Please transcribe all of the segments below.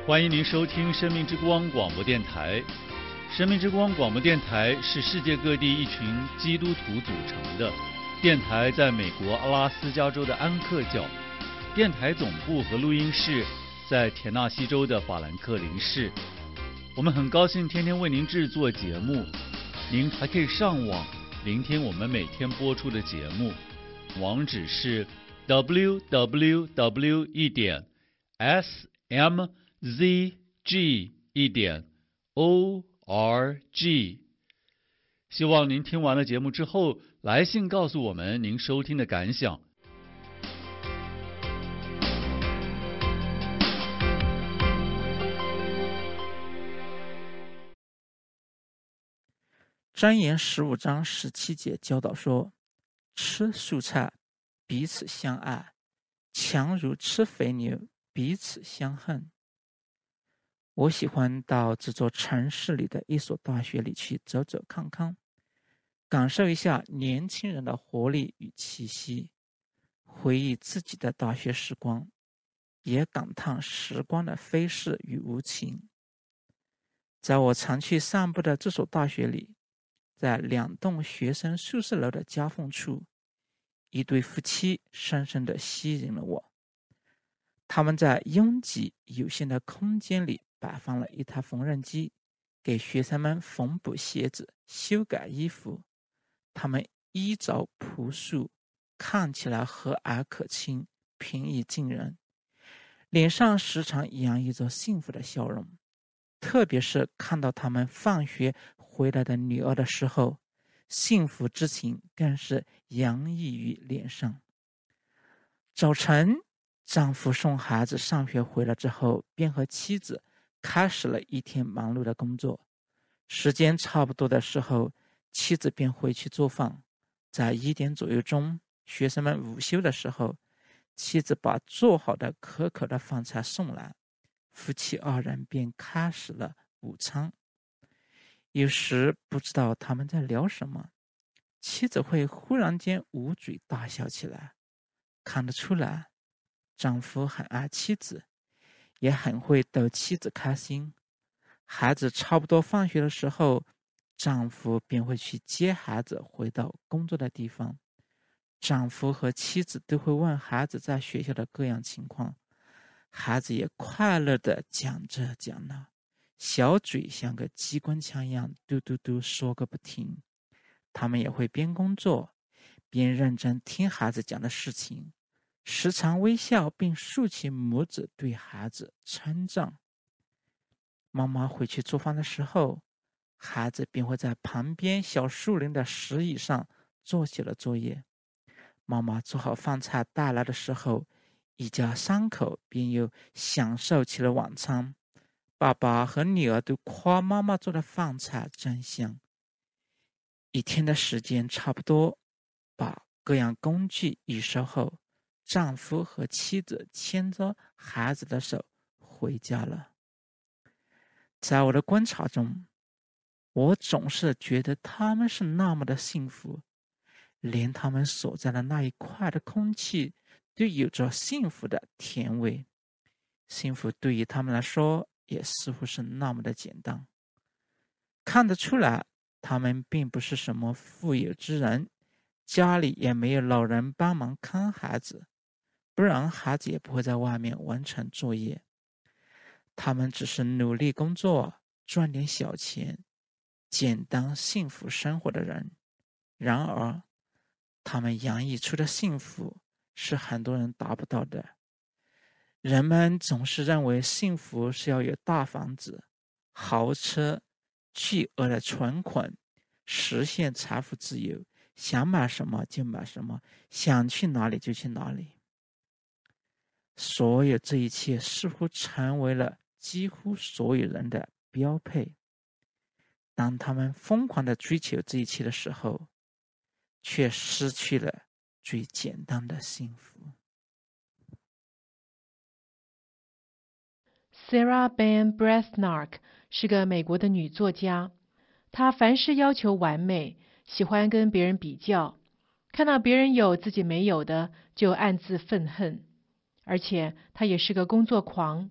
欢迎您收听生命之光广播电台。生命之光广播电台是世界各地一群基督徒组成的电台，在美国阿拉斯加州的安克教，电台总部和录音室在田纳西州的法兰克林市。我们很高兴天天为您制作节目，您还可以上网聆听我们每天播出的节目，网址是 www.smzg.org。 希望您听完了节目之后来信告诉我们您收听的感想。 箴言15章17节教导说，吃蔬菜彼此相爱，强如吃肥牛彼此相恨。我喜欢到这座城市里的一所大学里去走走看看，感受一下年轻人的活力与气息，回忆自己的大学时光，也感叹时光的飞逝与无情。在我常去散步的这所大学里，在2栋学生宿舍楼的夹缝处，一对夫妻深深地吸引了我。他们在拥挤有限的空间里摆放了一台缝纫机，给学生们缝补鞋子、修改衣服。他们衣着朴素，看起来和蔼可亲，平易近人，脸上时常洋溢着幸福的笑容。特别是看到他们放学回来的女儿的时候，幸福之情更是洋溢于脸上。早晨，丈夫送孩子上学回来之后，便和妻子开始了一天忙碌的工作。时间差不多的时候，妻子便回去做饭。在1点左右钟，学生们午休的时候，妻子把做好的可口的饭菜送来，夫妻2人便开始了午餐。有时不知道他们在聊什么，妻子会忽然间捂嘴大笑起来。看得出来，丈夫很爱妻子，也很会逗妻子开心。孩子差不多放学的时候，丈夫便会去接孩子回到工作的地方。丈夫和妻子都会问孩子在学校的各样情况，孩子也快乐地讲着讲那，小嘴像个机关枪一样嘟嘟嘟说个不停。他们也会边工作边认真听孩子讲的事情，时常微笑并竖起拇指对孩子称赞。妈妈回去做饭的时候，孩子便会在旁边小树林的石椅上做起了作业。妈妈做好饭菜带来的时候，一家3口便又享受起了晚餐。爸爸和女儿都夸妈妈做的饭菜真香。一天的时间差不多，把各样工具一收后，丈夫和妻子牵着孩子的手回家了。在我的观察中，我总是觉得他们是那么的幸福，连他们所在的那一块的空气都有着幸福的甜味。幸福对于他们来说也似乎是那么的简单。看得出来，他们并不是什么富有之人，家里也没有老人帮忙看孩子，不然孩子也不会在外面完成作业。他们只是努力工作，赚点小钱，简单幸福生活的人。然而，他们洋溢出的幸福是很多人达不到的。人们总是认为幸福是要有大房子、豪车、巨额的存款，实现财富自由，想买什么就买什么，想去哪里就去哪里。所有这一切似乎成为了几乎所有人的标配。当他们疯狂地追求这一切的时候，却失去了最简单的幸福。 Sarah Ben Breathnach 是个美国的女作家，她凡事要求完美，喜欢跟别人比较，看到别人有自己没有的就暗自愤恨。而且她也是个工作狂，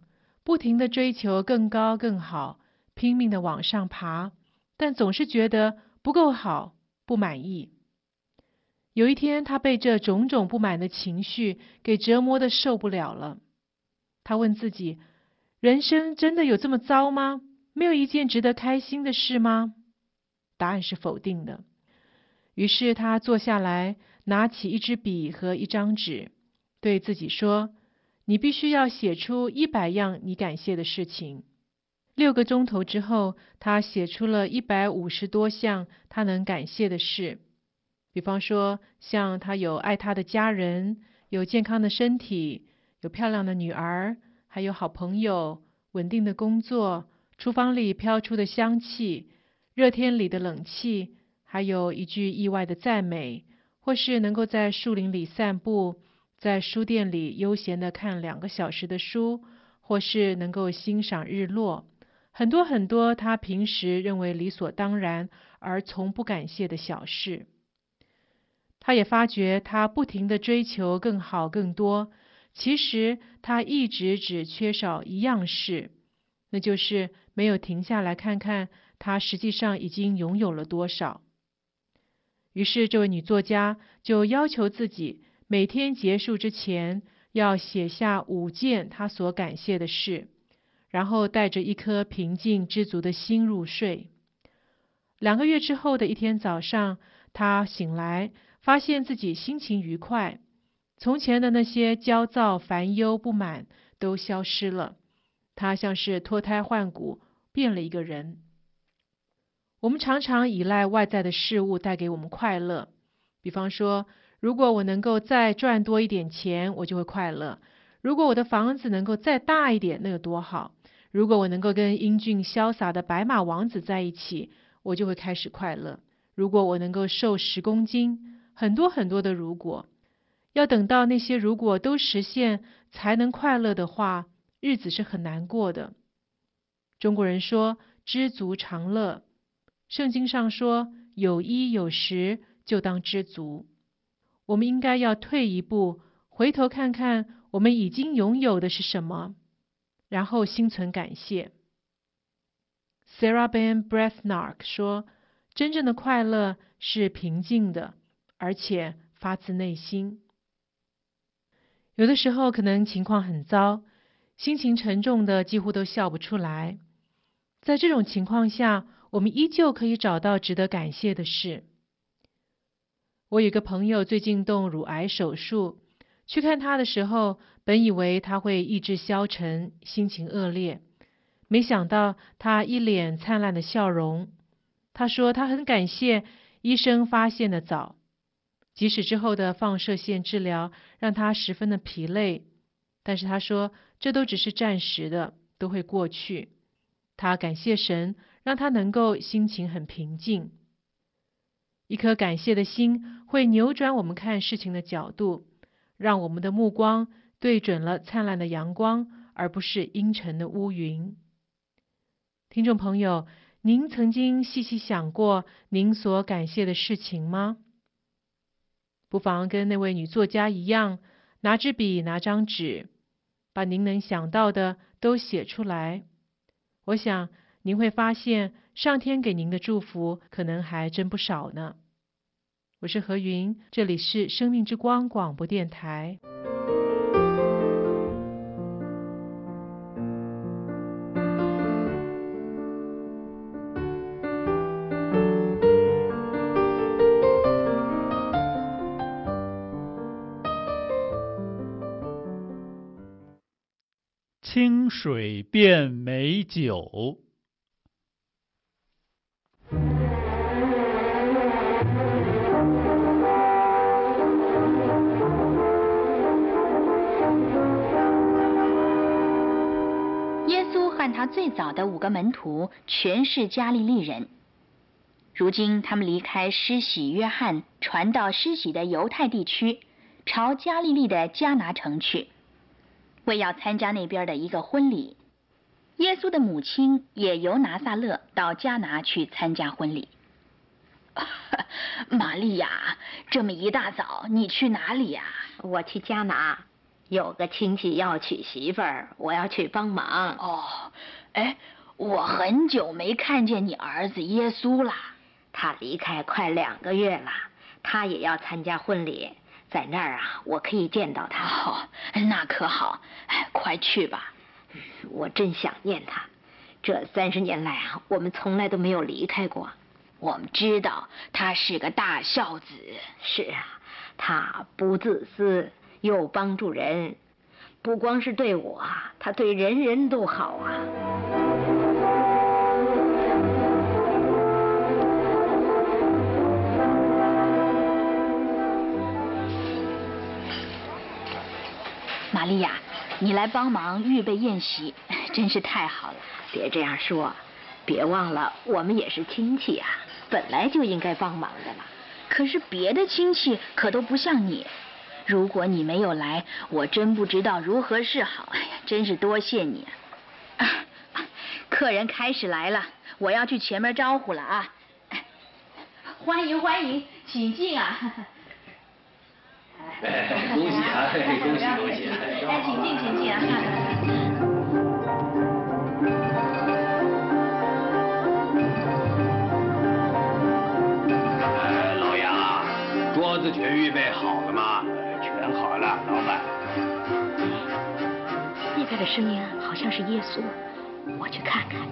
不停地追求更高更好，拼命地往上爬，但总是觉得不够好，不满意。有一天，他被这种种不满的情绪给折磨得受不了了。他问自己，人生真的有这么糟吗？没有一件值得开心的事吗？答案是否定的。于是他坐下来，拿起一支笔和一张纸，对自己说，你必须要写出100样你感谢的事情。6个钟头之后，他写出了150多项他能感谢的事。比方说，像他有爱他的家人，有健康的身体，有漂亮的女儿，还有好朋友，稳定的工作，厨房里飘出的香气，热天里的冷气，还有一句意外的赞美，或是能够在树林里散步，在书店里悠闲地看2个小时的书，或是能够欣赏日落，很多很多他平时认为理所当然而从不感谢的小事。他也发觉他不停地追求更好更多，其实他一直只缺少一样事，那就是没有停下来看看他实际上已经拥有了多少。于是这位女作家就要求自己每天结束之前要写下5件她所感谢的事，然后带着一颗平静知足的心入睡。2个月之后的一天早上，她醒来，发现自己心情愉快，从前的那些焦躁、烦忧、不满都消失了。她像是脱胎换骨，变了一个人。我们常常依赖外在的事物带给我们快乐，比方说，如果我能够再赚多一点钱，我就会快乐；如果我的房子能够再大一点，那有多好；如果我能够跟英俊潇洒的白马王子在一起，我就会开始快乐；如果我能够瘦10公斤，很多很多的如果。要等到那些如果都实现才能快乐的话，日子是很难过的。中国人说知足常乐，圣经上说有衣有食就当知足。我们应该要退一步，回头看看我们已经拥有的是什么，然后心存感谢。Sarah Ben Breathnach 说，真正的快乐是平静的，而且发自内心。有的时候可能情况很糟，心情沉重的几乎都笑不出来。在这种情况下，我们依旧可以找到值得感谢的事。我有个朋友最近动乳癌手术，去看他的时候，本以为他会意志消沉，心情恶劣，没想到他一脸灿烂的笑容。他说他很感谢医生发现的早，即使之后的放射线治疗让他十分的疲累，但是他说这都只是暂时的，都会过去。他感谢神，让他能够心情很平静。一颗感谢的心会扭转我们看事情的角度，让我们的目光对准了灿烂的阳光，而不是阴沉的乌云。听众朋友，您曾经细细想过您所感谢的事情吗？不妨跟那位女作家一样，拿支笔，拿张纸，把您能想到的都写出来。我想您会发现，上天给您的祝福可能还真不少呢。我是何云，这里是生命之光广播电台。 清水变美酒。 耶稣和他最早的5个门徒全是加利利人，如今他们离开施洗约翰，传到施洗的犹太地区，朝加利利的迦拿城去，为要参加那边的一个婚礼。耶稣的母亲也由拿撒勒到迦拿去参加婚礼。玛利亚，这么一大早你去哪里呀？ 我去迦拿， 有个亲戚要娶媳妇儿，我要去帮忙。 哦，哎，我很久没看见你儿子耶稣了。 他离开快2个月了，他也要参加婚礼，在那儿啊，我可以见到他。 哦，那可好，哎，快去吧。 我真想念他，这30年来啊，我们从来都没有离开过。 我们知道他是个大孝子。 是啊，他不自私，又帮助人，不光是对我，他对人人都好啊。 玛利亚，你来帮忙预备宴席，真是太好了。 别这样说，别忘了我们也是亲戚啊，本来就应该帮忙的嘛。 可是别的亲戚可都不像你，如果你没有来，我真不知道如何是好。哎呀，真是多谢你啊！客人开始来了，我要去前面招呼了啊！欢迎欢迎，请进啊！ 恭喜啊！恭喜恭喜！ 哎，请进请进啊！ 老杨，桌子全预备好了吗？ 全好了，老板。 那边的声音好像是耶稣，我去看看。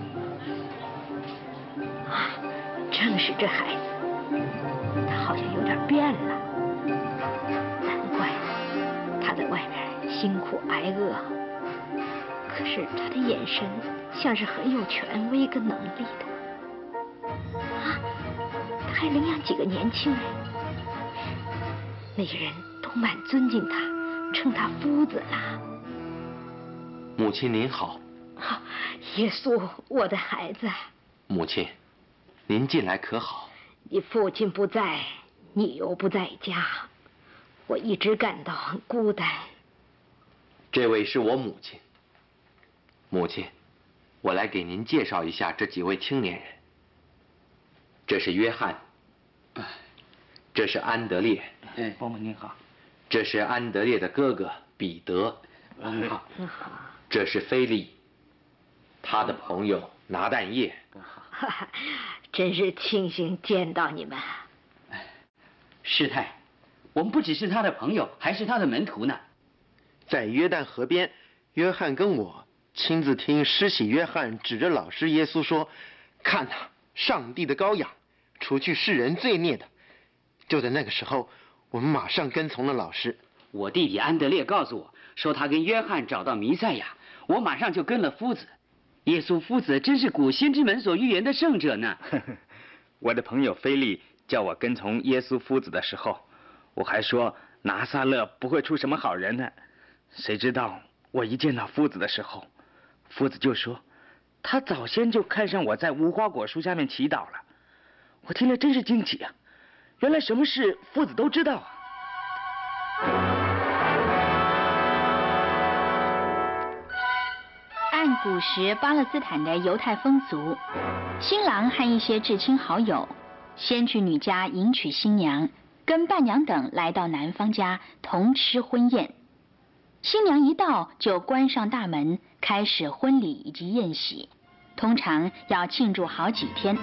啊，正是这孩子，他好像有点变了。他在外面辛苦挨饿，可是他的眼神像是很有权威跟能力的。啊，他还领养几个年轻人，那些人都蛮尊敬他，称他夫子啦。 母亲您好。 啊，耶稣，我的孩子。 母亲，您近来可好？ 你父亲不在，你又不在家。我一直感到很孤单。 这位是我母亲。母亲，我来给您介绍一下这几位青年人。这是约翰，这是安德烈。 伯母您好。 这是安德烈的哥哥彼得。 好。 这是菲利，他的朋友拿但业。 真是庆幸见到你们。 师太，我们不只是他的朋友，还是他的门徒呢。 在约旦河边，约翰跟我亲自听施洗约翰指着老师耶稣说：“看哪，上帝的羔羊，除去世人罪孽的。”就在那个时候，我们马上跟从了老师。 我弟弟安德烈告诉我说，他跟约翰找到弥赛亚，我马上就跟了夫子。耶稣夫子真是古先知们所预言的圣者呢。 我的朋友菲利叫我跟从耶稣夫子的时候，我还说拿撒勒不会出什么好人呢。谁知道我一见到夫子的时候，夫子就说他早先就看上我在无花果树下面祈祷了。我听了真是惊奇啊，原来什么事夫子都知道啊。 按古时巴勒斯坦的犹太风俗，新郎和一些至亲好友先去女家迎娶新娘，跟伴娘等来到男方家同吃婚宴。新娘一到就关上大门，开始婚礼以及宴席，通常要庆祝好几天。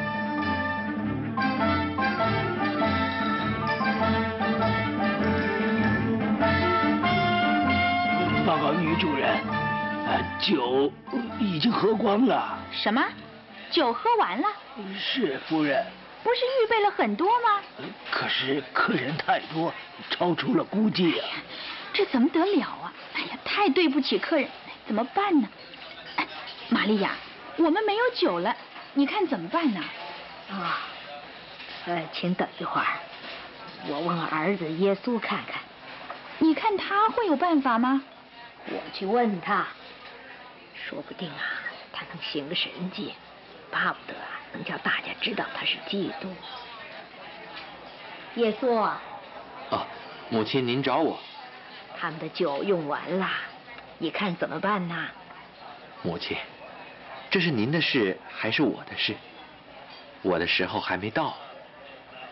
报告女主人，酒已经喝光了。 什么？酒喝完了？ 是夫人。 不是预备了很多吗？ 可是客人太多，超出了估计啊。 这怎么得了啊！哎呀，太对不起客人，怎么办呢？哎，玛利亚，我们没有酒了，你看怎么办呢？啊，请等一会儿，我问儿子耶稣看看，你看他会有办法吗？我去问他，说不定啊，他能行个神迹，巴不得啊能叫大家知道他是基督。耶稣啊！ 哦，母亲您找我。 他们的酒用完了，你看怎么办呢？ 母亲，这是您的事还是我的事？我的时候还没到。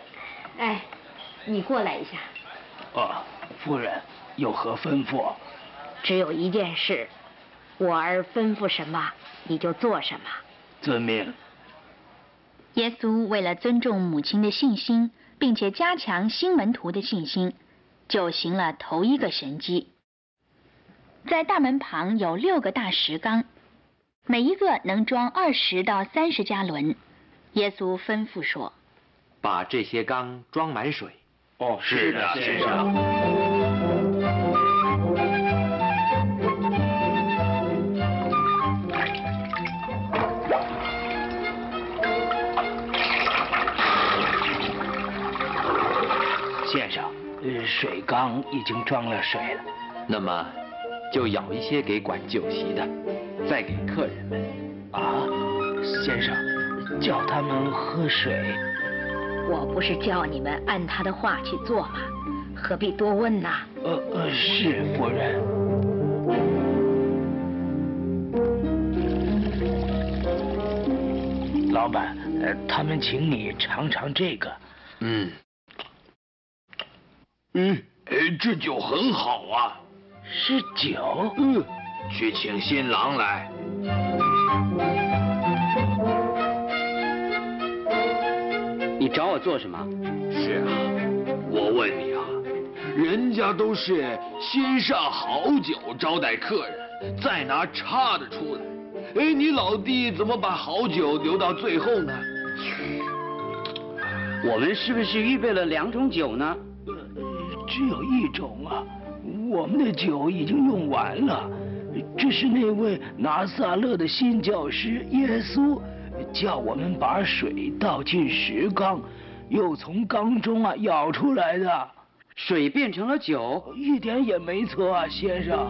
哎，你过来一下。 夫人有何吩咐？ 只有一件事，我儿吩咐什么你就做什么。 遵命。 耶稣为了尊重母亲的信心，并且加强新门徒的信心，就行了头一个神迹。在大门旁有6个大石缸，每一个能装20到30加仑。耶稣吩咐说：“ 把这些缸装满水。” 哦，是的，先生。先生，水缸已经装了水了。 那么，就舀一些给管酒席的，再给客人们。 啊，先生，叫他们喝水。 我不是叫你们按他的话去做吗？何必多问呢？ 是夫人。老板，他们请你尝尝这个。 这酒很好啊。 是酒？ 去请新郎来。 你找我做什么？ 是啊，我问你啊，人家都是先上好酒招待客人，再拿差的出来。你老弟怎么把好酒留到最后呢？ 我们是不是预备了2种酒呢？ 只有1种啊，我们的酒已经用完了。这是那位拿撒勒的新教师耶稣叫我们把水倒进石缸，又从缸中舀出来的。 水变成了酒？ 一点也没错啊，先生。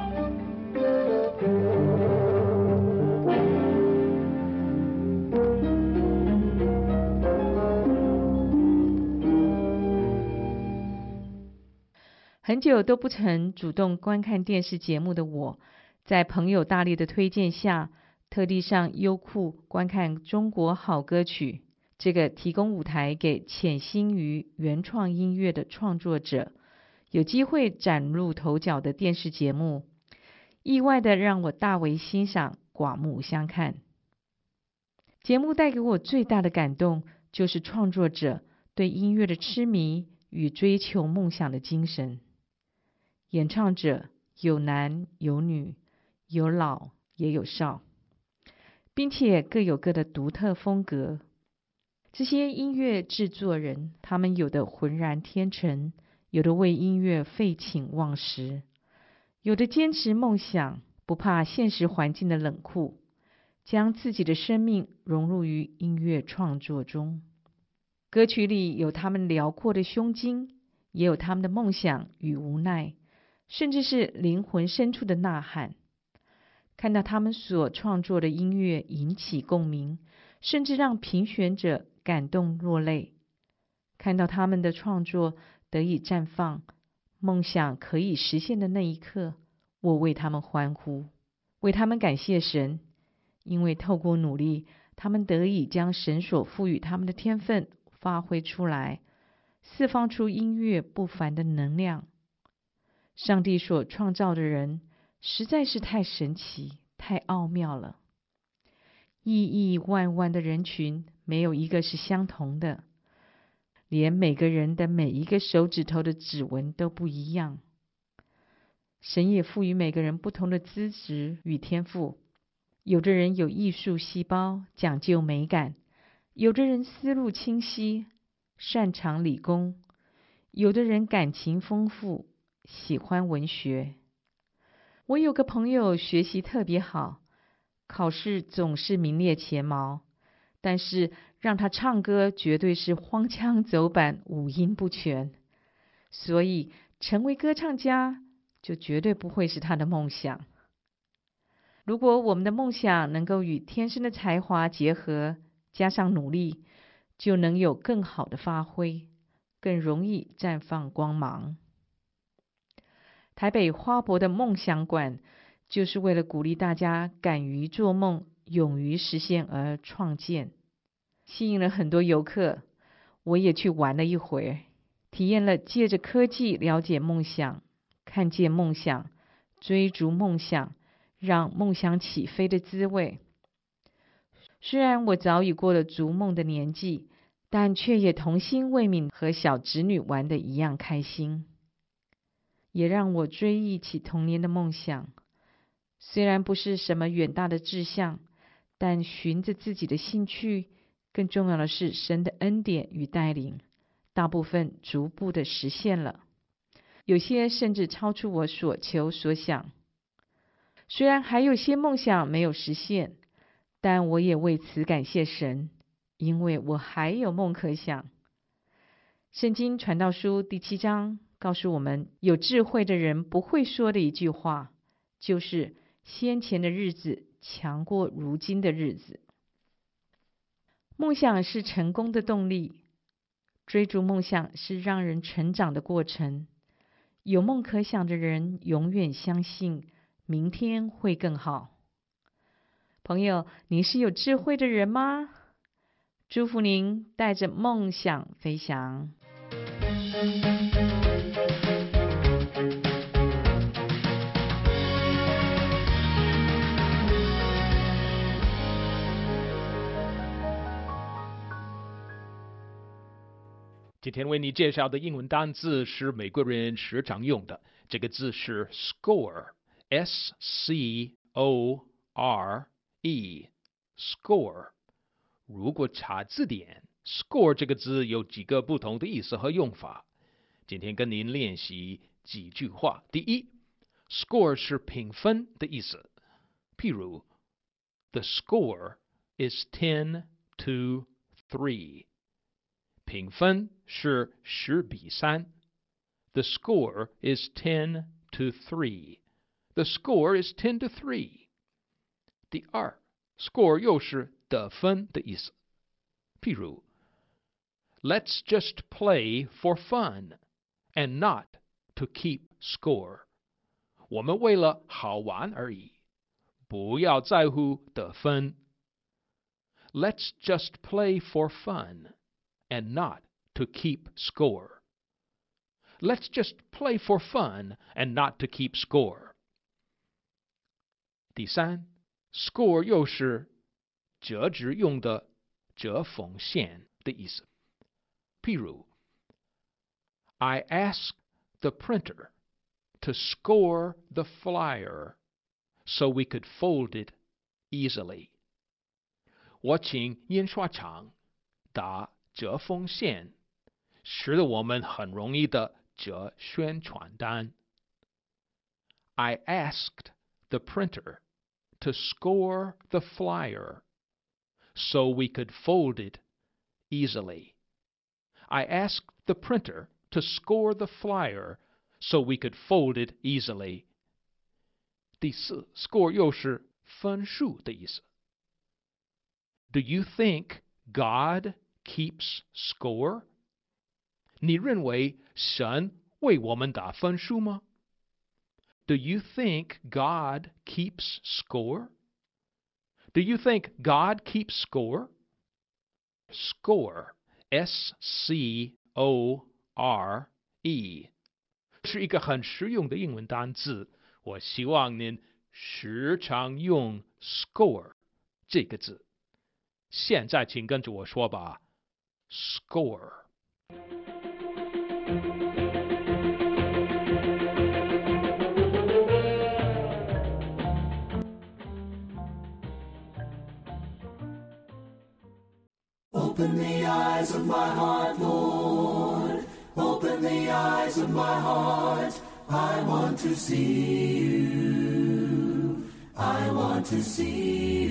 很久都不曾主动观看电视节目的我，在朋友大力的推荐下，特地上优酷观看《中国好歌曲》这个提供舞台给潜心于原创音乐的创作者有机会崭露头角的电视节目，意外的让我大为欣赏，刮目相看。节目带给我最大的感动，就是创作者对音乐的痴迷与追求梦想的精神。演唱者有男有女，有老也有少，并且各有各的独特风格。这些音乐制作人，他们有的浑然天成，有的为音乐废寝忘食，有的坚持梦想，不怕现实环境的冷酷，将自己的生命融入于音乐创作中。歌曲里有他们辽阔的胸襟，也有他们的梦想与无奈，甚至是灵魂深处的呐喊。看到他们所创作的音乐引起共鸣，甚至让评选者感动落泪。看到他们的创作得以绽放，梦想可以实现的那一刻，我为他们欢呼，为他们感谢神，因为透过努力，他们得以将神所赋予他们的天分发挥出来，释放出音乐不凡的能量。上帝所创造的人实在是太神奇、太奥妙了。亿亿万万的人群，没有一个是相同的，连每个人的每一个手指头的指纹都不一样。神也赋予每个人不同的资质与天赋，有的人有艺术细胞，讲究美感；有的人思路清晰，擅长理工；有的人感情丰富，喜欢文学。我有个朋友学习特别好，考试总是名列前茅，但是让他唱歌绝对是荒腔走板，五音不全，所以成为歌唱家就绝对不会是他的梦想。如果我们的梦想能够与天生的才华结合，加上努力，就能有更好的发挥，更容易绽放光芒。台北花博的梦想馆就是为了鼓励大家敢于做梦，勇于实现而创建，吸引了很多游客。我也去玩了一回，体验了借着科技了解梦想，看见梦想， 追逐梦想，让梦想起飞的滋味。虽然我早已过了逐梦的年纪，但却也童心未泯，和小侄女玩得一样开心，也让我追忆起童年的梦想。虽然不是什么远大的志向，但循着自己的兴趣，更重要的是神的恩典与带领，大部分逐步的实现了，有些甚至超出我所求所想。虽然还有些梦想没有实现，但我也为此感谢神，因为我还有梦可想。圣经传道书第7章告诉我们，有智慧的人不会说的一句话，就是先前的日子强过如今的日子。梦想是成功的动力，追逐梦想是让人成长的过程。有梦可想的人永远相信明天会更好。朋友，您是有智慧的人吗？祝福您带着梦想飞翔。 今天为你介绍的英文单字是美国人时常用的，这个字是 score，S-C-O-R-E，score。如果查字典 ，score 这个字有几个不同的意思和用法。今天跟您练习几句话。第一 ，score 是评分的意思，譬如 ，The score is 10-3。评分是10-3。The score is 10-3. The score is 10-3. 第二 ，score 又是得分的意思。譬如 ，Let's just play for fun and not to keep score. 我们为了好玩而已，不要在乎得分。Let's just play for fun and not to keep score. Let's just play for fun and not to keep score. 第三 ，score 又是折纸用的折缝线的意思。譬如 ，I asked the printer to score the flyer so we could fold it easily. 我请印刷厂打折缝线，使得我们很容易的折宣传单。I asked the printer to score the flyer so we could fold it easily. I asked the printer to score the flyer so we could fold it easily. 第四 ，score 又是分数的意思。Do you think God keeps score? 你认为神为我们打分数吗？ Do you think God keeps score? Do you think God keeps score? Score, S-C-O-R-E， 是一个很实用的英文单字。我希望您时常用 score 这个字。现在请跟着我说吧 ，score。 Open the eyes of my heart, Lord. Open the eyes of my heart. I want to see you. I want to see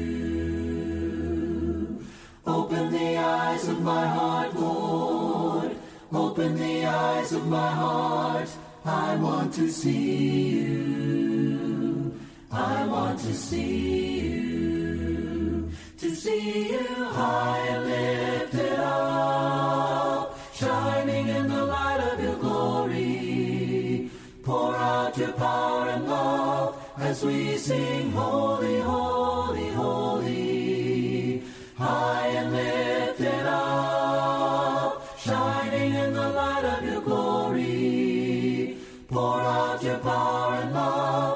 you. Open the eyes of my heart, Lord. Open the eyes of my heart. I want to see you. I want to see you. To see you high and lifted up, shining in the light of your glory. Pour out your power and love as we sing, holy, holy, holy. High and lifted up, shining in the light of your glory. Pour out your power and love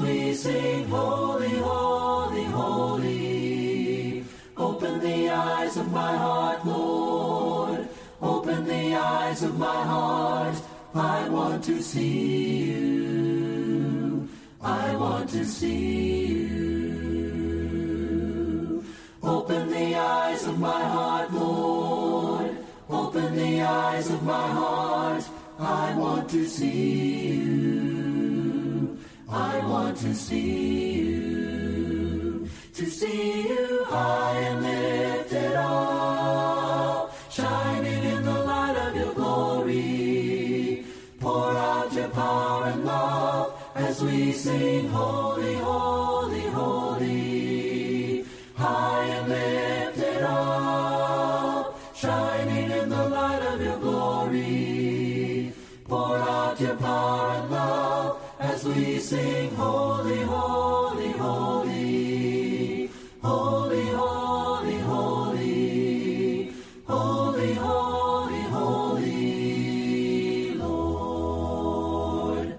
we sing, Holy, holy, holy. Open the eyes of my heart, Lord. Open the eyes of my heart. I want to see you. I want to see you. Open the eyes of my heart, Lord. Open the eyes of my heart. I want to see you. I want to see you. To see you high and lifted up, shining in the light of your glory. Pour out your power and love as we sing, Holy, holy, holy. High and lifted up, shining in the light of your glory. Pour out your power and love as we sing, Holy, holy, holy. Holy, holy, holy. Holy, holy, holy Lord.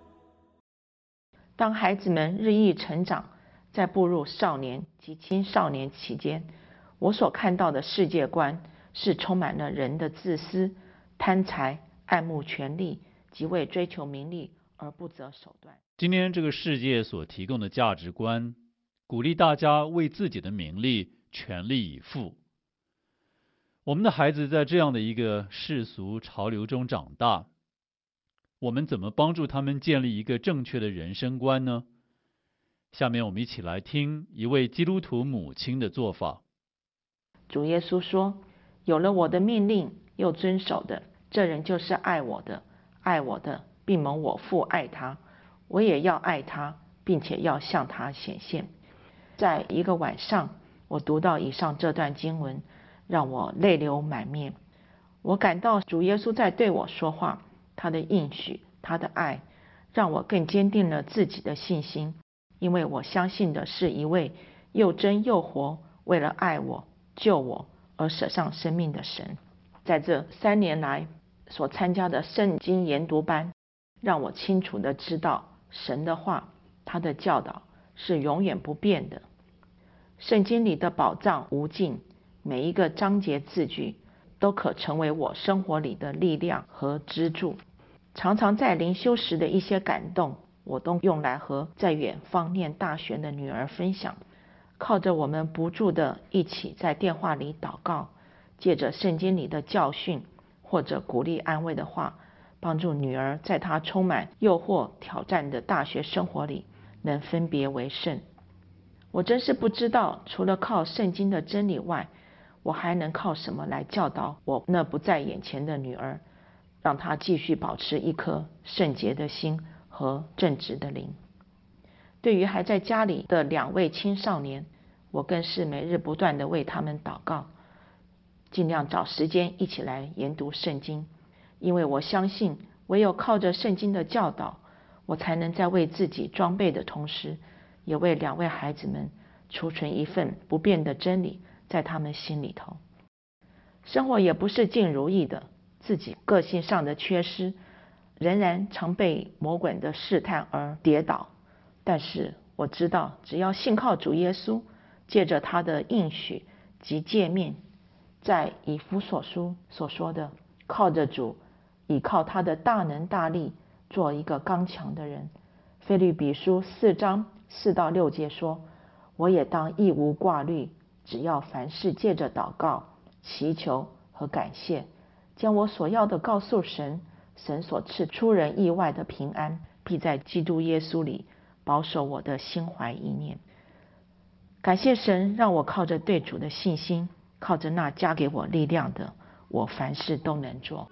当孩子们日益成长，在步入少年及青少年期间，我所看到的世界观是充满了人的自私、贪财、爱慕权力及为追求名利而不择手段。 今天这个世界所提供的价值观，鼓励大家为自己的名利全力以赴。我们的孩子在这样的一个世俗潮流中长大，我们怎么帮助他们建立一个正确的人生观呢？下面我们一起来听一位基督徒母亲的做法。 主耶稣说，有了我的命令又遵守的，这人就是爱我的，爱我的并蒙我父爱他，我也要爱他，并且要向他显现。在一个晚上，我读到以上这段经文，让我泪流满面。我感到主耶稣在对我说话，他的应许，他的爱，让我更坚定了自己的信心，因为我相信的是一位又真又活，为了爱我、救我而舍上生命的神。在这3年来所参加的圣经研读班，让我清楚地知道神的话，他的教导是永远不变的。圣经里的宝藏无尽，每一个章节字句都可成为我生活里的力量和支柱。常常在灵修时的一些感动，我都用来和在远方念大学的女儿分享。靠着我们不住的一起在电话里祷告，借着圣经里的教训或者鼓励安慰的话，帮助女儿在她充满诱惑挑战的大学生活里能分别为圣。我真是不知道，除了靠圣经的真理外，我还能靠什么来教导我那不在眼前的女儿，让她继续保持一颗圣洁的心和正直的灵。对于还在家里的2位青少年，我更是每日不断地为他们祷告，尽量找时间一起来研读圣经，因为我相信唯有靠着圣经的教导，我才能在为自己装备的同时，也为2位孩子们储存一份不变的真理在他们心里头。生活也不是尽如意的，自己个性上的缺失，仍然常被魔鬼的试探而跌倒。但是我知道，只要信靠主耶稣，借着他的应许及诫命，在以弗所书所说的，靠着主，倚靠他的大能大力，做一个刚强的人。腓立比书4章4到6节说，我也当一无挂虑，只要凡事借着祷告、祈求和感谢，将我所要的告诉神，神所赐出人意外的平安，必在基督耶稣里保守我的心怀意念。感谢神，让我靠着对主的信心，靠着那加给我力量的，我凡事都能做。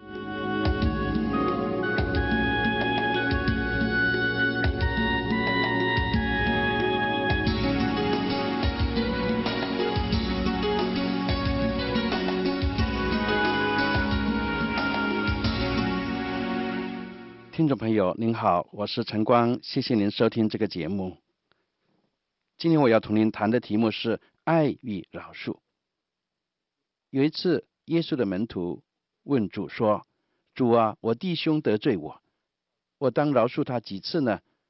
听众朋友您好，我是陈光，谢谢您收听这个节目。今天我要同您谈的题目是爱与饶恕。有一次耶稣的门徒问主说，主啊，我弟兄得罪我，我当饶恕他几次呢？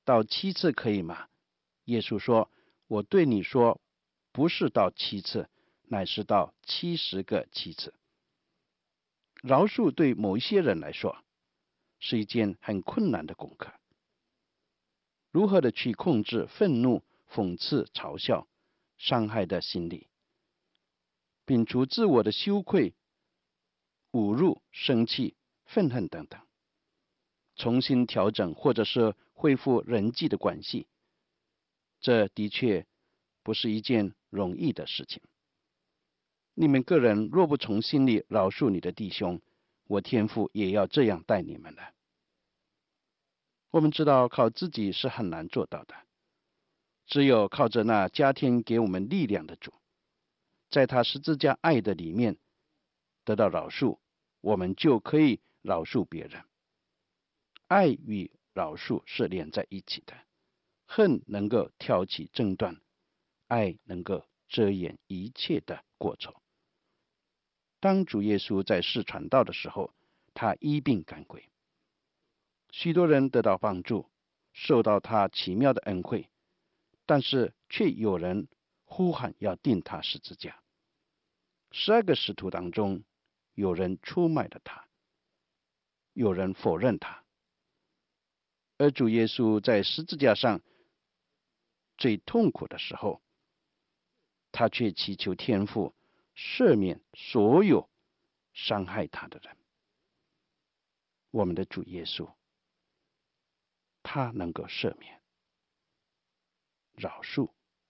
到7次可以吗？耶稣说，我对你说，不是到7次，乃是到70个7次。饶恕对某一些人来说是一件很困难的功课。如何的去控制愤怒、讽刺、嘲笑、伤害的心理，摒除自我的羞愧、侮辱、生气、愤恨等等，重新调整或者是恢复人际的关系，这的确不是一件容易的事情。你们个人若不从心里饶恕你的弟兄，我天父也要这样待你们了。我们知道靠自己是很难做到的，只有靠着那加添给我们力量的主，在他十字架爱的里面得到饶恕，我们就可以饶恕别人。爱与饶恕是连在一起的，恨能够挑起争端，爱能够遮掩一切的过错。当主耶稣在世传道的时候，他医病赶鬼，许多人得到帮助，受到他奇妙的恩惠，但是却有人呼喊要钉他十字架。12个使徒当中，有人出卖了他，有人否认他，而主耶稣在十字架上最痛苦的时候，他却祈求天父赦免所有伤害他的人。我们的主耶稣，他能够赦免、饶恕、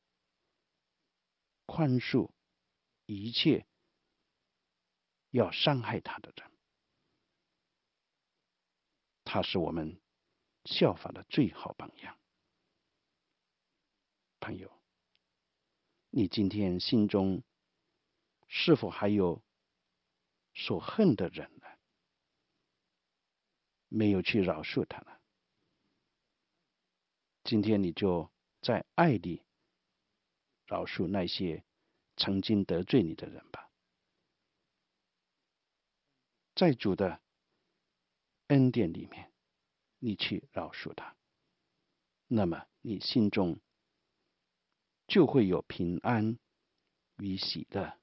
宽恕一切要伤害他的人。他是我们效法的最好榜样。朋友，你今天心中是否还有所恨的人呢？没有去饶恕他呢？今天你就在爱里饶恕那些曾经得罪你的人吧。在主的恩典里面，你去饶恕他，那么你心中就会有平安与喜乐。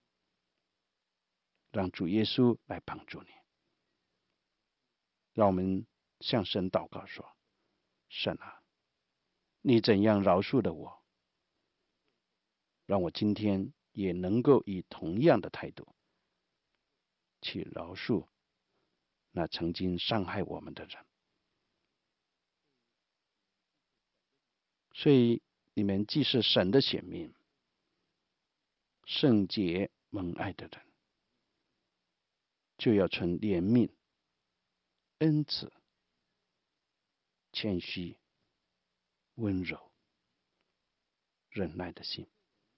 让主耶稣来帮助你。让我们向神祷告说，神啊，你怎样饶恕了我，让我今天也能够以同样的态度去饶恕那曾经伤害我们的人。所以你们既是神的选民，圣洁蒙爱的人，就要存怜悯、恩慈、谦虚、温柔、忍耐的心。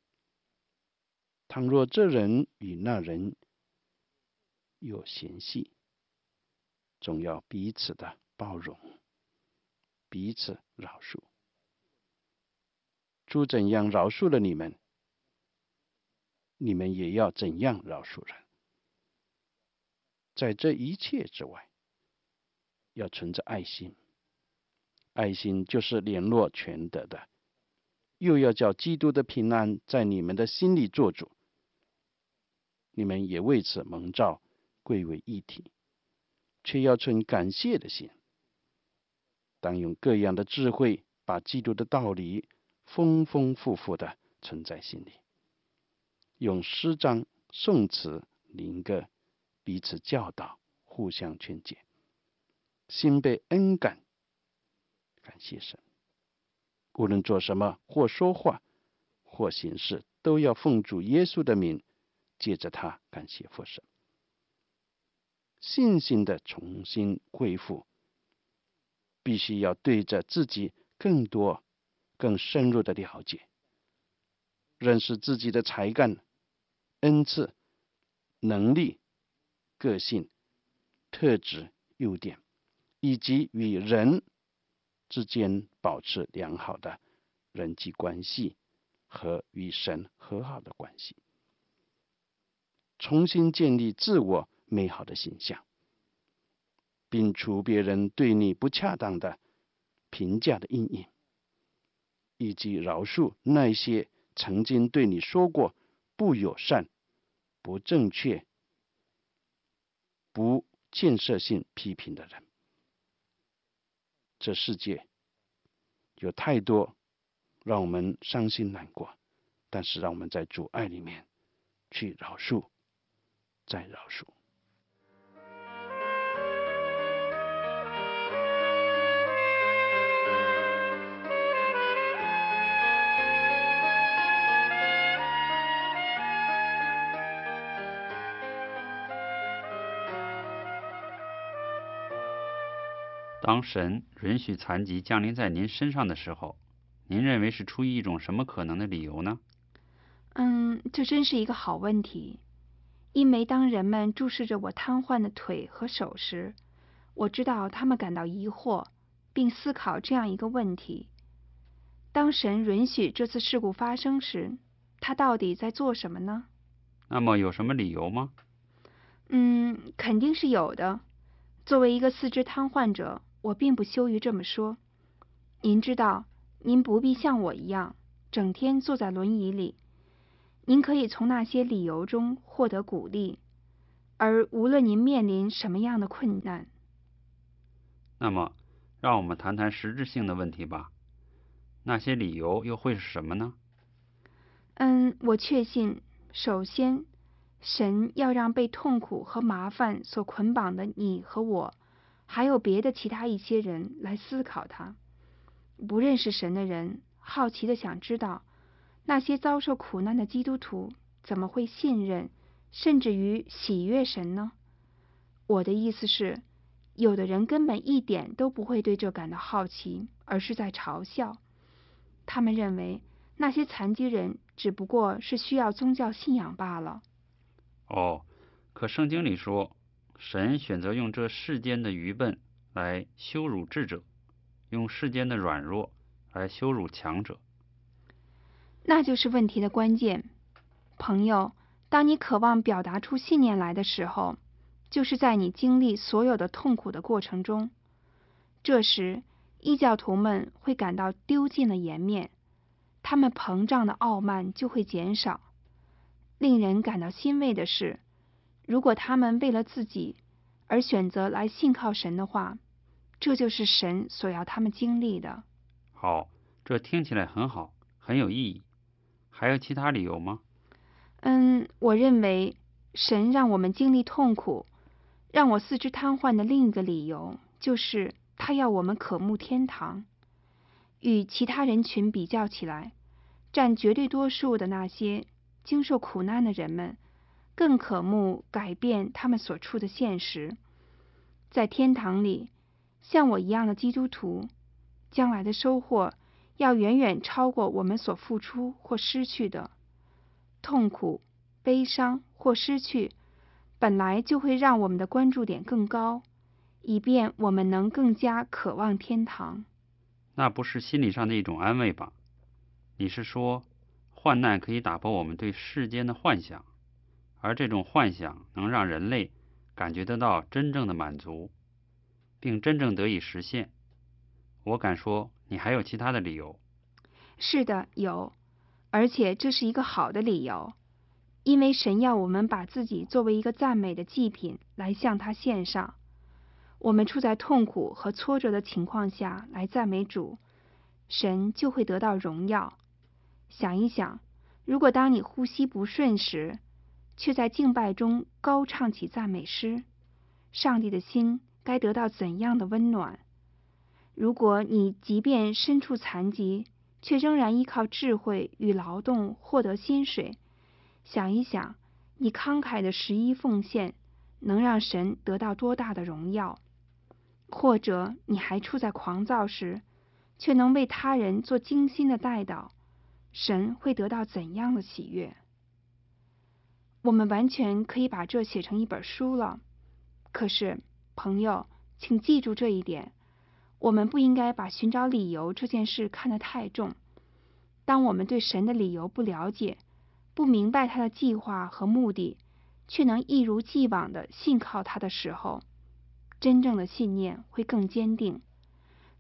倘若这人与那人有嫌隙，总要彼此的包容，彼此饶恕。主怎样饶恕了你们，你们也要怎样饶恕人。在这一切之外，要存着爱心。爱心就是联络全德的，又要叫基督的平安在你们的心里做主。你们也为此蒙召，归为一体，却要存感谢的心。当用各样的智慧，把基督的道理丰丰富富的存在心里，用诗章、颂词、灵歌彼此教导，互相劝解，心被恩感，感谢神。无论做什么，或说话，或行事，都要奉主耶稣的名，借着他感谢父神。信心的重新恢复，必须要对着自己更多、更深入的了解，认识自己的才干、恩赐、能力、个性、特质、优点，以及与人之间保持良好的人际关系和与神和好的关系，重新建立自我美好的形象，摒除别人对你不恰当的评价的阴影，以及饶恕那些曾经对你说过不友善、不正确、不建设性批评的人。这世界有太多让我们伤心难过，但是让我们在主爱里面去饶恕，再饶恕。 当神允许残疾降临在您身上的时候，您认为是出于一种什么可能的理由呢？ 这真是一个好问题。因为当人们注视着我瘫痪的腿和手时，我知道他们感到疑惑，并思考这样一个问题：当神允许这次事故发生时，他到底在做什么呢？ 那么有什么理由吗？ 肯定是有的。作为一个四肢瘫痪者，我并不羞于这么说。您知道，您不必像我一样整天坐在轮椅里，您可以从那些理由中获得鼓励，而无论您面临什么样的困难。 那么，让我们谈谈实质性的问题吧。那些理由又会是什么呢？ 我确信，首先，神要让被痛苦和麻烦所捆绑的你和我，还有别的其他一些人来思考它。不认识神的人好奇地想知道，那些遭受苦难的基督徒怎么会信任，甚至于喜悦神呢？我的意思是，有的人根本一点都不会对这感到好奇，而是在嘲笑。他们认为那些残疾人只不过是需要宗教信仰罢了。 可圣经里说，神选择用这世间的愚笨来羞辱智者，用世间的软弱来羞辱强者。 那就是问题的关键。朋友，当你渴望表达出信念来的时候，就是在你经历所有的痛苦的过程中。这时，异教徒们会感到丢尽了颜面，他们膨胀的傲慢就会减少。令人感到欣慰的是，如果他们为了自己而选择来信靠神的话，这就是神所要他们经历的。 好，这听起来很好，很有意义。还有其他理由吗？ 我认为神让我们经历痛苦，让我四肢瘫痪的另一个理由，就是他要我们渴慕天堂。与其他人群比较起来，占绝对多数的那些经受苦难的人们，更渴慕改变他们所处的现实。在天堂里，像我一样的基督徒，将来的收获要远远超过我们所付出或失去的。痛苦、悲伤或失去，本来就会让我们的关注点更高，以便我们能更加渴望天堂。 那不是心理上的一种安慰吧？你是说，患难可以打破我们对世间的幻想，而这种幻想能让人类感觉得到真正的满足，并真正得以实现。我敢说，你还有其他的理由。 是的，有，而且这是一个好的理由，因为神要我们把自己作为一个赞美的祭品来向他献上。我们处在痛苦和挫折的情况下来赞美主，神就会得到荣耀。想一想，如果当你呼吸不顺时，却在敬拜中高唱起赞美诗，上帝的心该得到怎样的温暖？如果你即便身处残疾，却仍然依靠智慧与劳动获得薪水，想一想，你慷慨的11奉献能让神得到多大的荣耀？或者你还处在狂躁时，却能为他人做精心的代祷，神会得到怎样的喜悦？我们完全可以把这写成一本书了。可是，朋友，请记住这一点，我们不应该把寻找理由这件事看得太重。当我们对神的理由不了解，不明白他的计划和目的，却能一如既往地信靠他的时候，真正的信念会更坚定。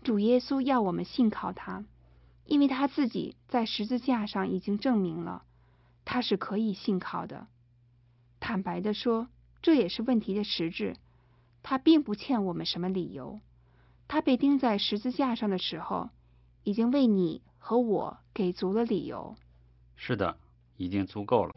主耶稣要我们信靠他，因为他自己在十字架上已经证明了他是可以信靠的。坦白地说，这也是问题的实质。他并不欠我们什么理由。他被钉在十字架上的时候，已经为你和我给足了理由。 是的，已经足够了。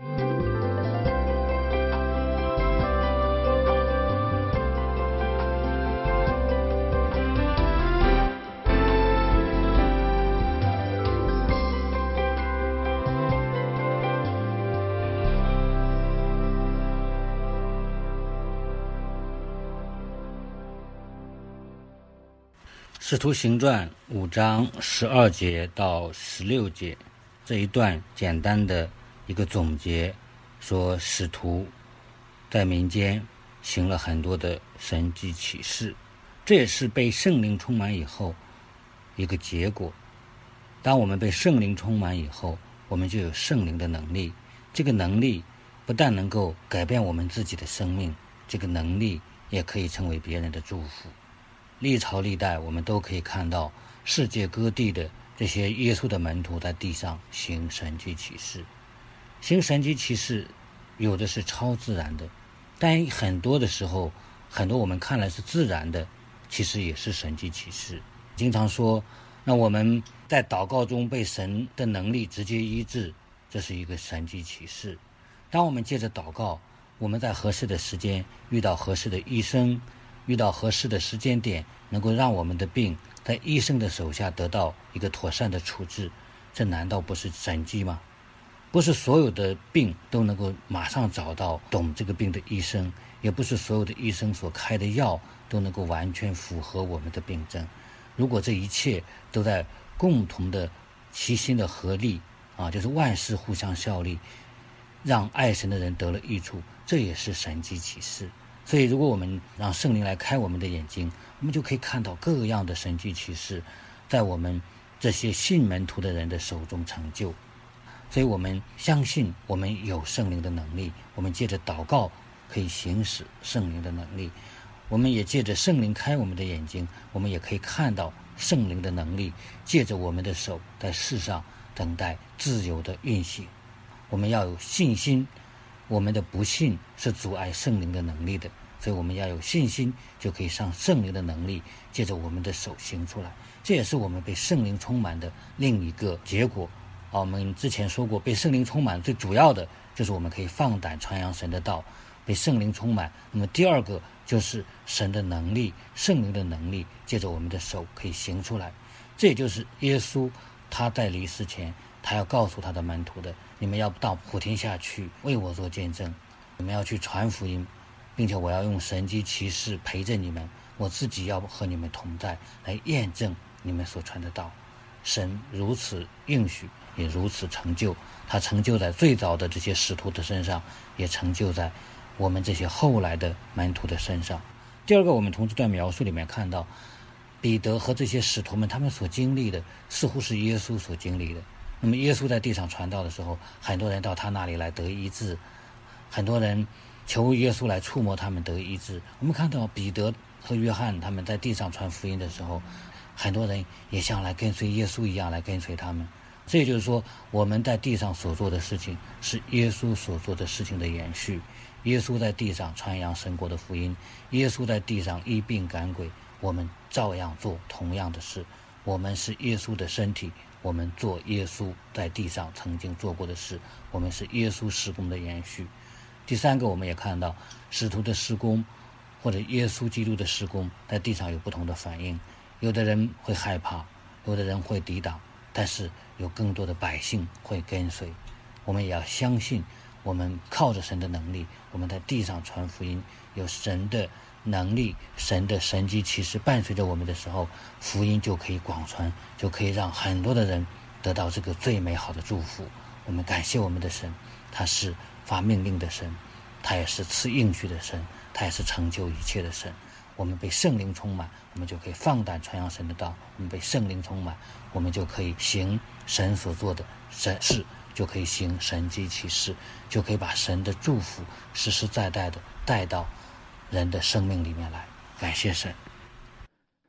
使徒行传5章12节到16节这一段简单的一个总结，说使徒在民间行了很多的神迹奇事，这也是被圣灵充满以后一个结果。当我们被圣灵充满以后，我们就有圣灵的能力。这个能力不但能够改变我们自己的生命，这个能力也可以成为别人的祝福。历朝历代我们都可以看到世界各地的这些耶稣的门徒在地上行神迹奇事。行神迹奇事有的是超自然的，但很多的时候，很多我们看来是自然的，其实也是神迹奇事。经常说，那我们在祷告中被神的能力直接医治，这是一个神迹奇事。当我们借着祷告，我们在合适的时间遇到合适的医生，遇到合适的时间点，能够让我们的病在医生的手下得到一个妥善的处置，这难道不是神迹吗？不是所有的病都能够马上找到懂这个病的医生，也不是所有的医生所开的药都能够完全符合我们的病症。如果这一切都在共同的齐心的合力就是万事互相效力，让爱神的人得了益处，这也是神迹奇事。所以如果我们让圣灵来开我们的眼睛，我们就可以看到各样的神迹奇事在我们这些信门徒的人的手中成就。所以我们相信我们有圣灵的能力，我们借着祷告可以行使圣灵的能力，我们也借着圣灵开我们的眼睛，我们也可以看到圣灵的能力借着我们的手在世上等待自由的运行。我们要有信心，我们的不信是阻碍圣灵的能力的，所以我们要有信心，就可以让圣灵的能力借着我们的手行出来。这也是我们被圣灵充满的另一个结果。我们之前说过，被圣灵充满最主要的就是我们可以放胆传扬神的道。被圣灵充满，那么第二个就是神的能力，圣灵的能力借着我们的手可以行出来。这也就是耶稣他在离世前他要告诉他的门徒的，你们要到普天下去为我做见证，你们要去传福音，并且我要用神迹奇事陪着你们，我自己要和你们同在，来验证你们所传的道。神如此应许，也如此成就，他成就在最早的这些使徒的身上，也成就在我们这些后来的门徒的身上。第二个，我们从这段描述里面看到，彼得和这些使徒们他们所经历的似乎是耶稣所经历的。那么耶稣在地上传道的时候，很多人到他那里来得医治，很多人求耶稣来触摸他们得医治。我们看到彼得和约翰他们在地上传福音的时候，很多人也像来跟随耶稣一样来跟随他们。这也就是说，我们在地上所做的事情是耶稣所做的事情的延续。耶稣在地上传扬神国的福音，耶稣在地上医病赶鬼，我们照样做同样的事。我们是耶稣的身体，我们做耶稣在地上曾经做过的事，我们是耶稣事工的延续。第三个，我们也看到使徒的事工或者耶稣基督的事工在地上有不同的反应，有的人会害怕，有的人会抵挡，但是有更多的百姓会跟随。我们也要相信，我们靠着神的能力，我们在地上传福音，有神的能力，神的神迹奇事伴随着我们的时候，福音就可以广传，就可以让很多的人得到这个最美好的祝福。我们感谢我们的神，他是发命令的神，他也是赐应许的神，他也是成就一切的神。我们被圣灵充满，我们就可以放胆传扬神的道。我们被圣灵充满，我们就可以行神所做的事，就可以行神迹奇事，就可以把神的祝福实实在在的带到人的生命里面来。感谢神。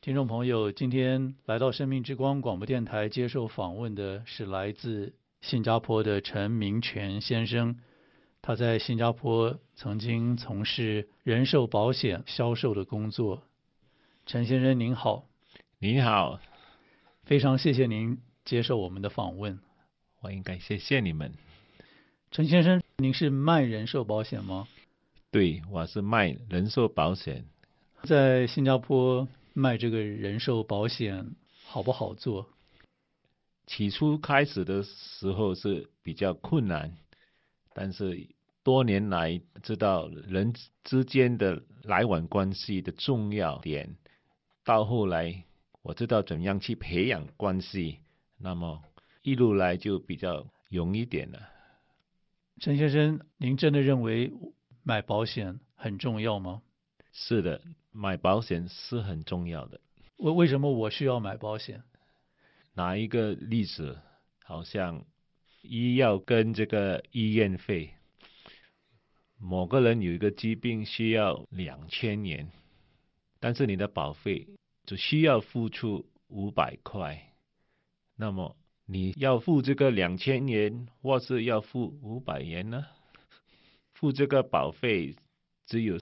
听众朋友，今天来到生命之光广播电台接受访问的是来自新加坡的陈明全先生。他在新加坡曾经从事人寿保险销售的工作。陈先生您好。 您好， 非常谢谢您接受我们的访问。 我应该谢谢你们。 陈先生，您是卖人寿保险吗？ 对，我是卖人寿保险。 在新加坡卖这个人寿保险好不好做？ 起初开始的时候是比较困难，但是多年来知道人之间的来往关系的重要点，到后来我知道怎样去培养关系，那么一路来就比较容易点了。 陈先生，您真的认为买保险很重要吗？ 是的，买保险是很重要的。 为什么我需要买保险？ 拿一个例子，好像医药跟这个医院费，某个人有一个疾病需要2000年，但是你的保费只需要付出500块，那么你要付这个2000元，或是要付500元呢？付这个保费只有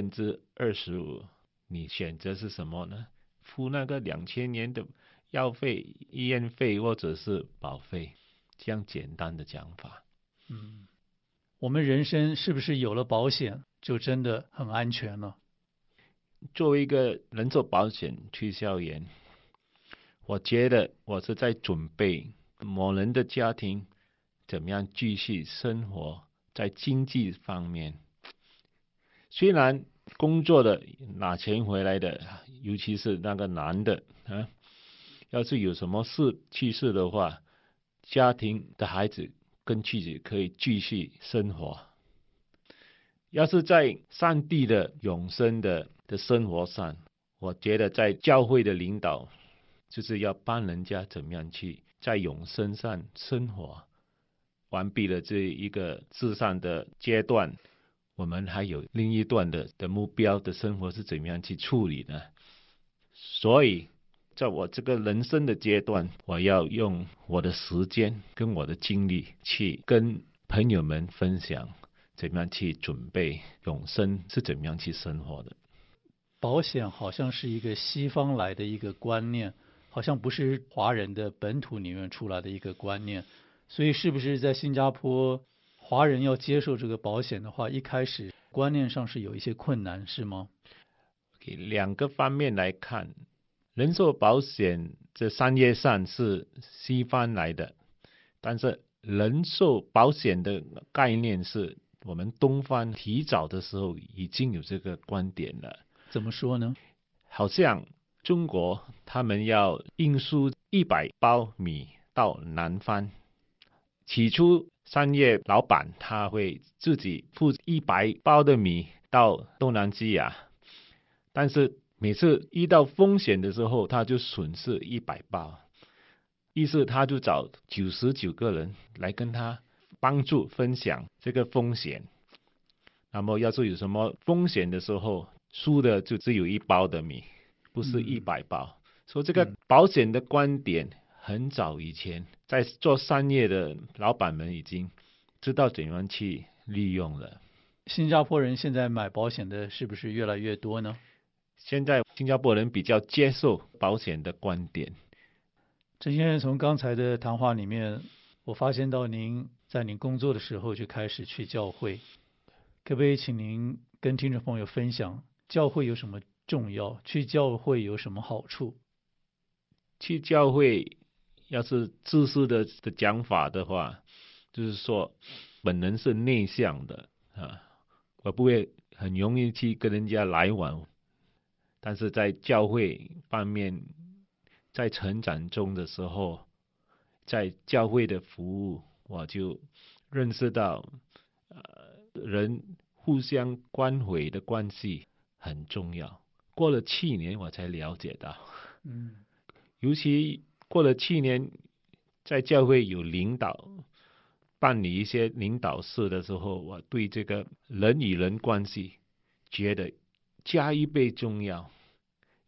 25%，你选择是什么呢？付那个2000年的药费、医院费或者是保费，这样简单的讲法。 我们人生是不是有了保险就真的很安全了？ 作为一个人寿保险推销员，我觉得我是在准备某人的家庭怎么样继续生活，在经济方面。虽然工作的拿钱回来的，尤其是那个男的要是有什么事去世的话，家庭的孩子跟妻子可以继续生活。要是在上帝的永生的生活上，我觉得在教会的领导就是要帮人家怎么样去在永生上生活。完毕了这一个至上的阶段，我们还有另一段的目标的生活是怎么样去处理呢？所以在我这个人生的阶段，我要用我的时间跟我的精力去跟朋友们分享怎么样去准备永生是怎么样去生活的。 保险好像是一个西方来的一个观念，好像不是华人的本土里面出来的一个观念，所以是不是在新加坡华人要接受这个保险的话，一开始观念上是有一些困难，是吗 ？2个方面来看，人寿保险这商业上是西方来的，但是人寿保险的概念是我们东方提早的时候已经有这个观点了。 怎么说呢？ 好像中国他们要运输100包米到南方，起初商业老板他会自己付100包的米到东南西亚，但是每次遇到风险的时候，他就损失100包，于是他就找99个人来跟他帮助分享这个风险。那么要是有什么风险的时候，输的就只有1包的米，不是100包。所以这个保险的观点很早以前在做商业的老板们已经知道怎样去利用了。 新加坡人现在买保险的是不是越来越多呢？ 现在新加坡人比较接受保险的观点。 陈先生，从刚才的谈话里面，我发现到您在您工作的时候就开始去教会，可不可以请您跟听众朋友分享教会有什么重要？去教会有什么好处？ 去教会要是自私的讲法的话，就是说本人是内向的我不会很容易去跟人家来往，但是在教会方面，在成长中的时候，在教会的服务，我就认识到人互相关怀的关系很重要。过了7年我才了解到，尤其过了7年，在教会有领导办理一些领导事的时候，我对这个人与人关系觉得加一倍重要。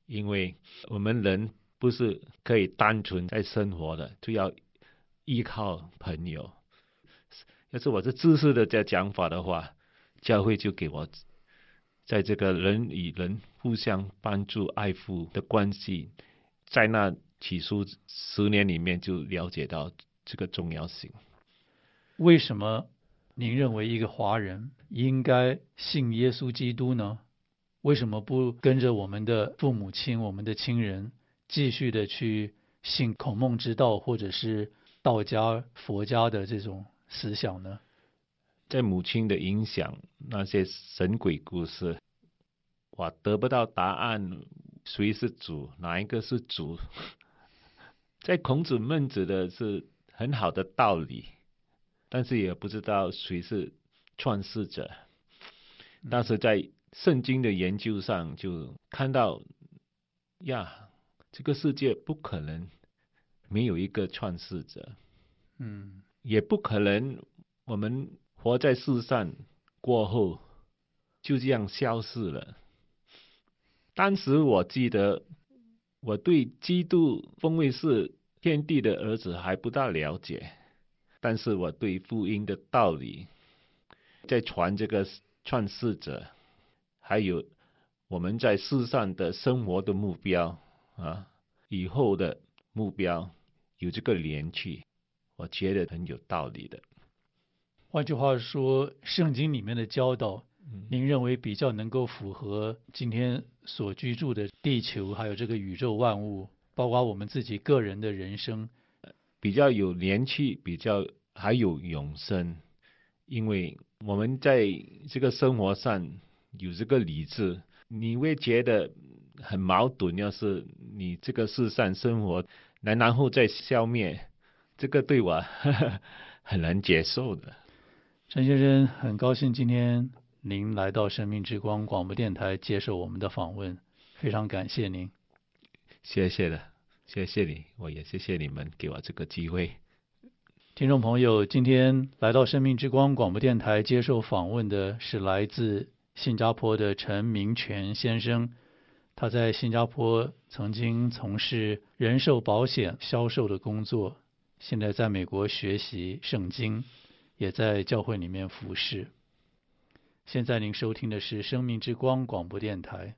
因为我们人不是可以单纯在生活的，就要依靠朋友。要是我是自私的在讲法的话，教会就给我在这个人与人互相帮助爱护的关系，在那起初10年里面就了解到这个重要性。 为什么您认为一个华人应该信耶稣基督呢？为什么不跟着我们的父母亲、我们的亲人继续的去信孔孟之道或者是道家、佛家的这种思想呢？ 在母亲的影响，那些神鬼故事，我得不到答案，谁是主，哪一个是主？在孔子、孟子的是很好的道理，但是也不知道谁是创世者。但是在圣经的研究上就看到呀，这个世界不可能没有一个创世者，也不可能我们活在世上过后就这样消失了。当时我记得我对基督封为是天地的儿子还不大了解，但是我对福音的道理，在传这个创世者，还有我们在世上的生活的目标以后的目标有这个连续，我觉得很有道理的。 换句话说，圣经里面的教导，您认为比较能够符合今天所居住的地球，还有这个宇宙万物，包括我们自己个人的人生， 比较有连续，比较还有永生。因为我们在这个生活上有这个理智，你会觉得很矛盾，要是你这个世上生活然后再消灭，这个对我很难接受的。 陈先生，很高兴今天您来到生命之光广播电台接受我们的访问，非常感谢您。 谢谢的，谢谢你，我也谢谢你们给我这个机会。 听众朋友，今天来到生命之光广播电台接受访问的是来自新加坡的陈明全先生。他在新加坡曾经从事人寿保险销售的工作，现在在美国学习圣经，也在教会里面服侍。现在您收听的是生命之光广播电台。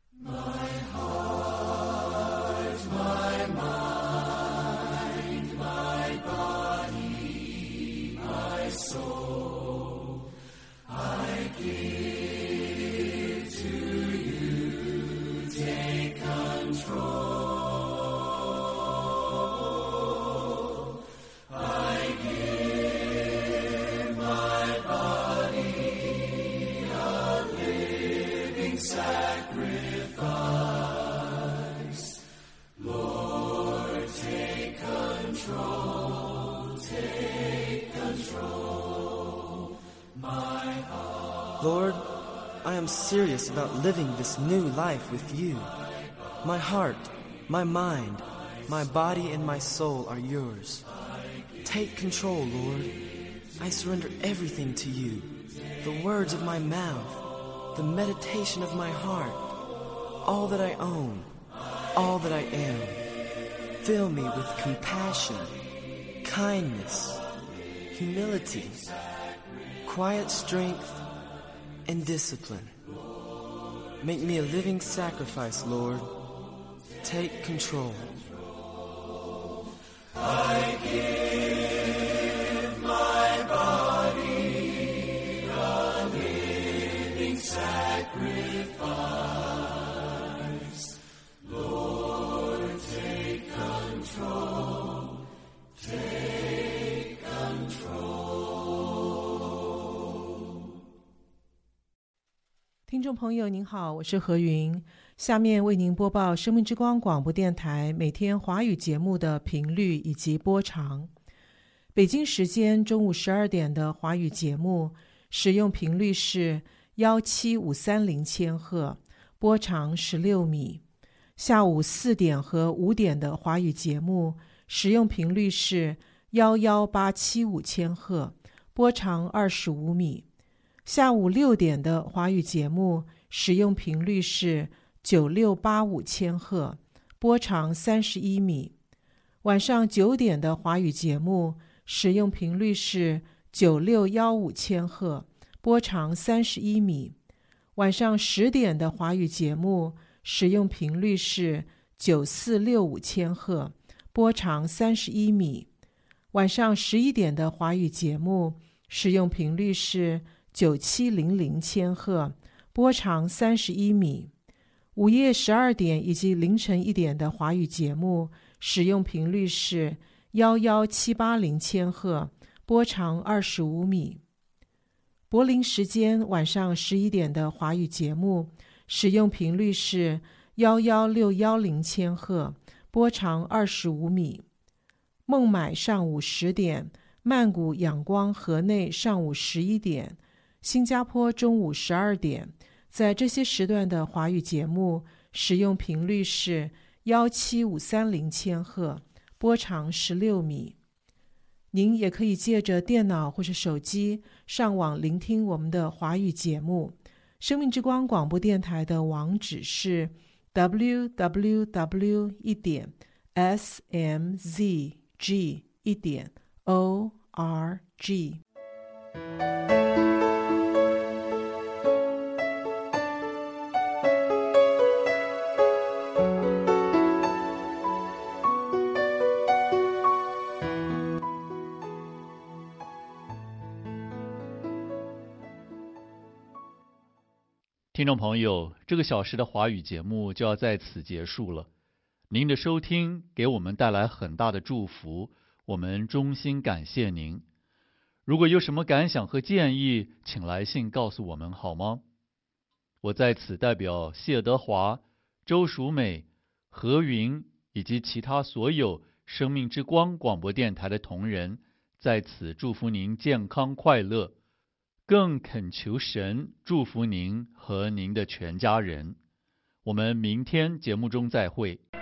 Soul, I give to you, take control. I give my body a living sacrifice. Lord, take control, take control. Lord, I am serious about living this new life with you. My heart, my mind, my body, and my soul are yours. Take control, Lord. I surrender everything to you. The words of my mouth, the meditation of my heart, all that I own, all that I am. Fill me with compassion, kindness, humility, quiet strength, and discipline. Make me a living sacrifice, Lord. Take control. I give my body a living sacrifice. Lord, take control, take control. 听众朋友您好，我是何云，下面为您播报生命之光广播电台每天华语节目的频率以及播长。北京时间中午12点的华语节目使用频率是17530千赫，波长16米。下午4点和5点的华语节目使用频率是11875千赫，波长25米。下午6点的华语节目使用频率是 9685千赫，波长31米。晚上9点的华语节目使用频率是9615千赫，波长31米。晚上10点的华语节目使用频率是9465千赫，波长31米。晚上11点的华语节目使用频率是9700千赫，波长31米。午夜12点以及凌晨1点的华语节目使用频率是11780千赫，波长25米。柏林时间晚上11点的华语节目使用频率是11610千赫，波长25米。孟买上午10点，曼谷仰光河内上午11点，新加坡中午12点，在这些时段的华语节目使用频率是17530千赫，波长16米。您也可以借着电脑或是手机上网聆听我们的华语节目。生命之光广播电台的网址是 www.smzg.org。 听众朋友，这个小时的华语节目就要在此结束了。您的收听给我们带来很大的祝福，我们衷心感谢您。如果有什么感想和建议，请来信告诉我们好吗？我在此代表谢德华、周淑美、何云以及其他所有生命之光广播电台的同仁，在此祝福您健康快乐，更恳求神祝福您和您的全家人。我们明天节目中再会。